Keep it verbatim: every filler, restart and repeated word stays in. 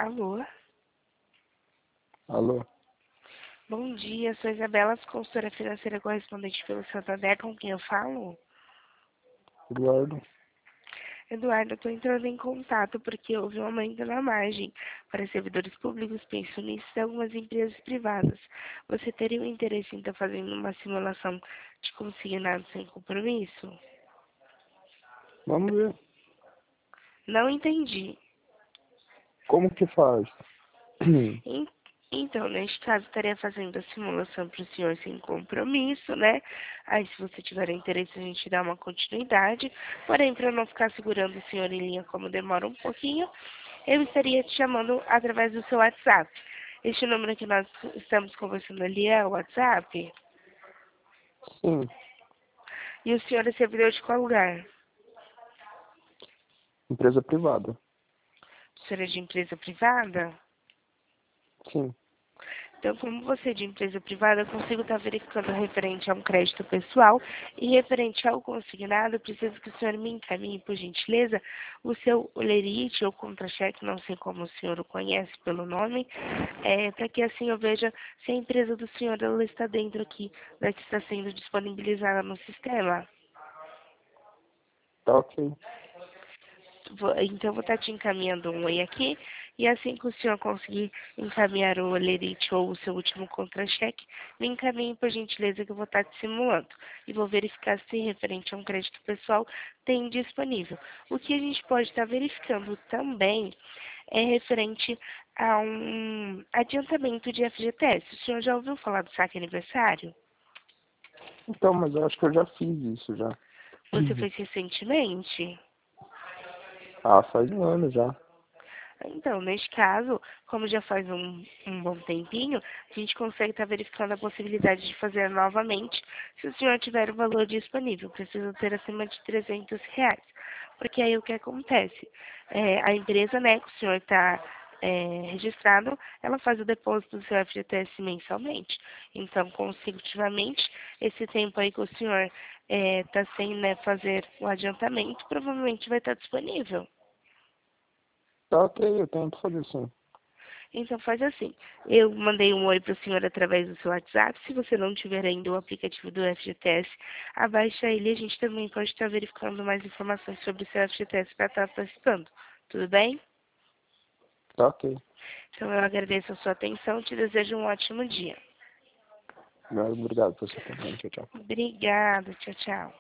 Alô? Alô? Bom dia, sou Isabela, consultora financeira correspondente pelo Santander, com quem eu falo? Eduardo? Eduardo, eu estou entrando em contato porque houve um aumento na margem para servidores públicos, pensionistas e algumas empresas privadas. Você teria um interesse em estar fazendo uma simulação de consignado sem compromisso? Vamos ver. Não entendi. Como que faz? En- Então, neste caso, estaria fazendo a simulação para o senhor sem compromisso, né? Aí, se você tiver interesse, a gente dá uma continuidade. Porém, para não ficar segurando o senhor em linha, como demora um pouquinho, eu estaria te chamando através do seu WhatsApp. Este número que nós estamos conversando ali é o WhatsApp? Sim, E o senhor é servidor de qual lugar? empresa privada. O senhor é de empresa privada? Sim. Então, como você é de empresa privada, eu consigo estar verificando referente a um crédito pessoal e referente ao consignado, eu preciso que o senhor me encaminhe, por gentileza, o seu olerite ou contra-cheque, não sei como o senhor o conhece pelo nome, é, para que assim eu veja se a empresa do senhor ela está dentro aqui da que está sendo disponibilizada no sistema. Tá ok. Vou- Então, eu vou estar te encaminhando um oi aqui, e assim que o senhor conseguir encaminhar o olerite ou o seu último contra-cheque, me encaminhe, por gentileza, que eu vou estar te simulando. E vou verificar se referente a um crédito pessoal tem disponível. O que a gente pode estar verificando também é referente a um adiantamento de F G T S. O senhor já ouviu falar do saque aniversário? Então, mas eu acho que eu já fiz isso já. Você fez recentemente? Ah, faz um ano já. Então, neste caso, como já faz um, um bom tempinho, a gente consegue estar verificando a possibilidade de fazer novamente, se o senhor tiver o valor disponível. Precisa ter acima de trezentos reais. Porque aí o que acontece? É, a empresa, né, que o senhor está é, registrado, ela faz o depósito do seu F G T S mensalmente. Então, consecutivamente, esse tempo aí que o senhor está sem, né, fazer o adiantamento, provavelmente vai estar disponível. Tá ok, eu tento fazer sim. Então faz assim, eu mandei um oi para o senhor através do seu WhatsApp, se você não tiver ainda o aplicativo do F G T S, abaixa ele e a gente também pode estar verificando mais informações sobre o seu F G T S para estar participando. Tudo bem? Tá ok. Então eu agradeço a sua atenção e te desejo um ótimo dia. Obrigado por você também. Tchau, tchau. Obrigada, tchau, tchau.